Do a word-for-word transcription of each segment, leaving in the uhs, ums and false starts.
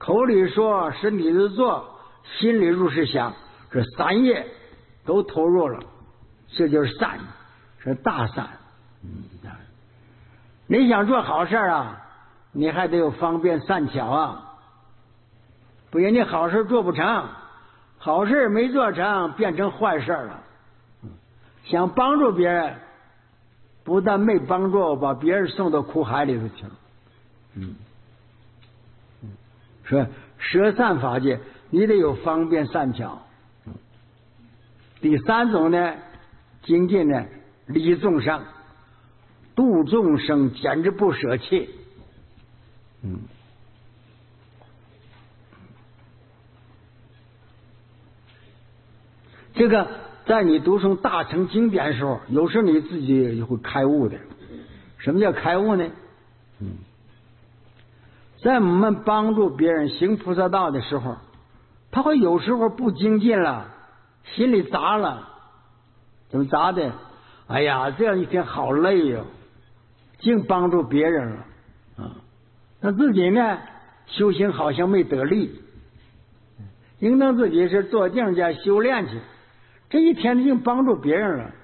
口里说，身体里做，心里如是想，这三业都投入了，这就是善，是大善。嗯，你想做好事啊，你还得有方便善巧啊，不然你好事做不成，好事没做成，变成坏事了。想帮助别人，不但没帮助，把别人送到苦海里头去了。嗯，说舍善法界，你得有方便善巧。第三种呢，精进呢，利众生，度众生，简直不舍弃。嗯，这个在你读诵大乘经典的时候，有时你自己也会开悟的。什么叫开悟呢？嗯，在我们帮助别人行菩萨道的时候，他会有时候不精进了，心里杂了。怎么杂的？哎呀，这样一天好累哟、哦，净帮助别人了啊。那自己呢，修行好像没得力，应当自己是坐定家修炼去。这一天净帮助别人了。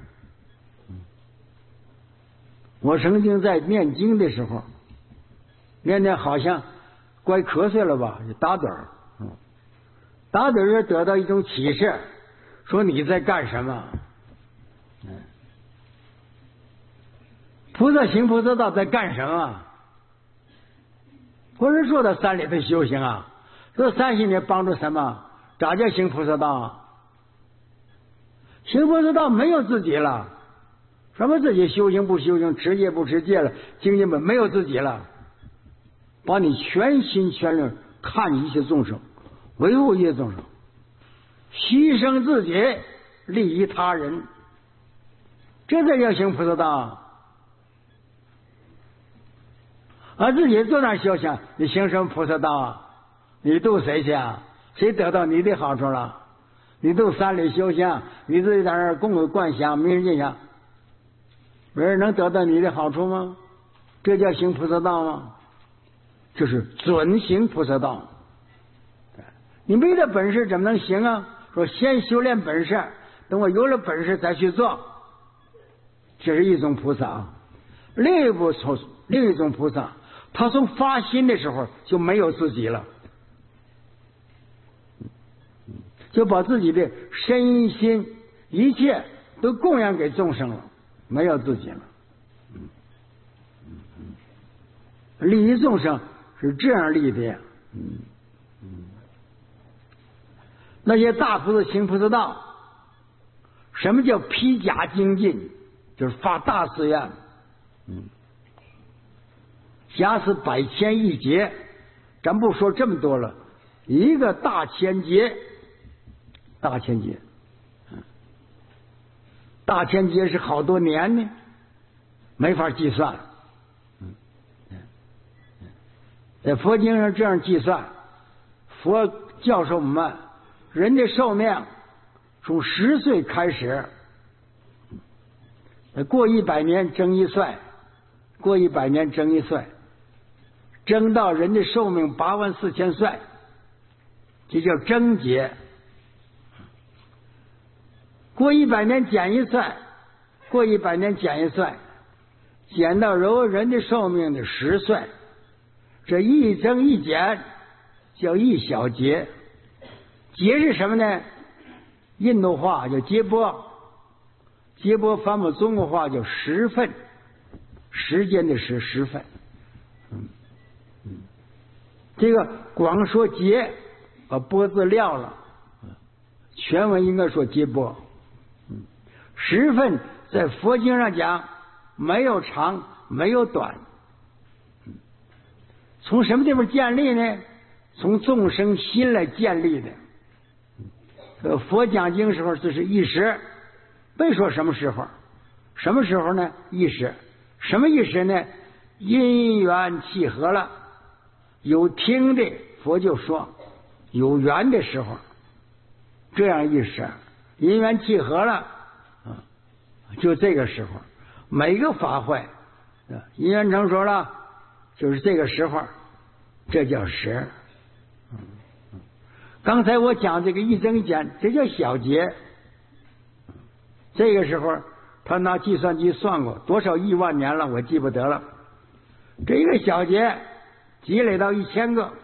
我曾经在念经的时候，念念好像怪瞌睡了吧，就打盹儿。打盹儿得到一种启示，说你在干什么？菩萨行菩萨道在干什么？不是说到山里头修行啊，说山里面帮助什么？咋叫行菩萨道啊？行菩萨道没有自己了，什么自己修行不修行，持戒不持戒了，精进不没有自己了，把你全心全力看一切众生，维护一切众生，牺牲自己，利益他人，这才叫行菩萨道。而自己坐那修行，你行什么菩萨道啊？你度谁去啊？谁得到你的好处了？你度山里修行，你自己在那儿供有观想，没人印象，没人能得到你的好处吗？这叫行菩萨道吗？就是准行菩萨道。你没这本事怎么能行啊？说先修炼本事，等我有了本事再去做，这是一种菩萨。另一部另一种菩萨，他从发心的时候就没有自己了，就把自己的身心一切都供养给众生了，没有自己了。利益众生是这样利的呀。那些大菩萨行菩萨道，什么叫披甲精进？就是发大誓愿。嗯，假使百千亿劫，咱不说这么多了，一个大千劫，大千劫，大千劫是好多年呢，没法计算。在佛经上这样计算，佛教授我们，人的寿命从十岁开始，过一百年增一岁，过一百年增一岁，增到人的寿命八万四千岁，这叫增劫。过一百年减一岁，过一百年减一岁，减到人人的寿命的十岁，这一增一减叫一小劫。劫是什么呢？印度话叫劫波，劫波翻译中国话叫时分，时间的时时分。嗯嗯，这个光说劫，把波字撂了，全文应该说劫波。嗯，时分在佛经上讲没有长没有短。从什么地方建立呢？从众生心来建立的。呃，佛讲经时候就是一时，没说什么时候，什么时候呢？一时，什么一时呢？因缘契合了，有听的佛就说，有缘的时候，这样一时，因缘契合了，啊，就这个时候，每个法会，因缘成熟了。就是这个时候，这叫时。 刚才我讲这个一增一减，这叫小节。这个时候他拿计算机算过多少亿万年了，我记不得了。这一个小节积累到一千个，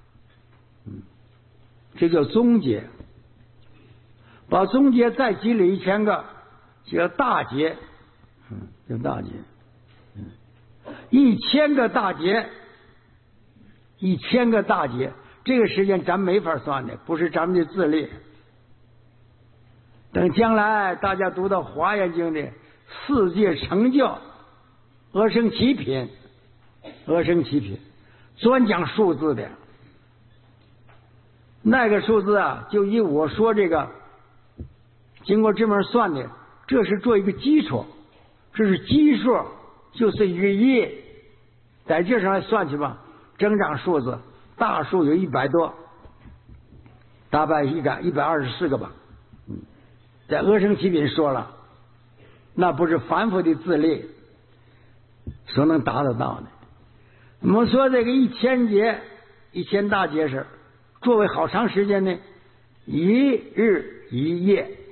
这叫中节。把中节再积累一千个，叫大节，嗯，叫大节。嗯，一千个大节，一千个大节，这个时间咱没法算的，不是咱们的智力。等将来大家读到《华严经》的世界成就，阿僧祇品，阿僧祇品专讲数字的，那个数字啊，就以我说这个，经过这么算的，这是做一个基础，这是基数，就是一个亿，在这上来算去吧，增长数字，大数有一百多，大概一个一百二十四个吧。嗯，在阿僧祇品说了，那不是凡夫的智力所能达得到的。我们说这个一千节，一千大节是作为好长时间呢，一日一夜。